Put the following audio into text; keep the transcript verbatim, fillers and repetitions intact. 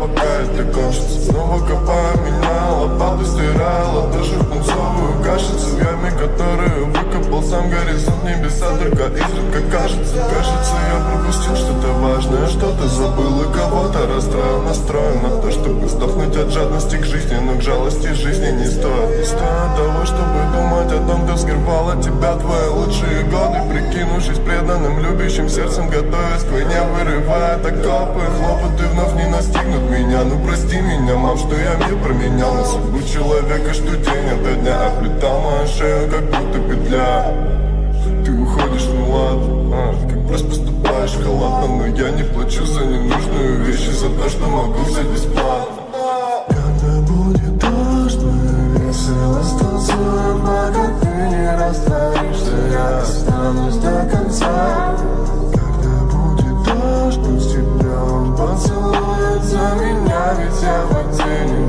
пока это кончится. Снова копаю меня, лопату стираю ладоши в пунцовую кашицу. В яме, которую выкопал сам горизонт, небеса только изредка кажется. Кажется, я пропустил что-то важное, что-то забыл и кого-то расстроил. Настроен на то, чтобы сдохнуть от жадности к жизни, но к жалости жизни не стоит. Не стоит того, чтобы думать о том, кто вскрывал от тебя твои лучшие годы, прикинувшись преданным, любящим сердцем, готовясь к войне, вырывая окопы. Хлопоты вновь не настигнут меня. Ну прости меня, мам, что я мир променял на судьбу человека, что день ото дня оплетал мою шею, как будто петля. Ты уходишь, ну ладно, а, как раз поступаешь халатно, но я не плачу за ненужную вещь, за то, что могу взять бесплатно. Когда будет дождь, мы весело станцуем, пока ты не растворишься, я останусь до конца. Когда будет дождь, пусть тебя он поцелует за меня, ведь я в воде не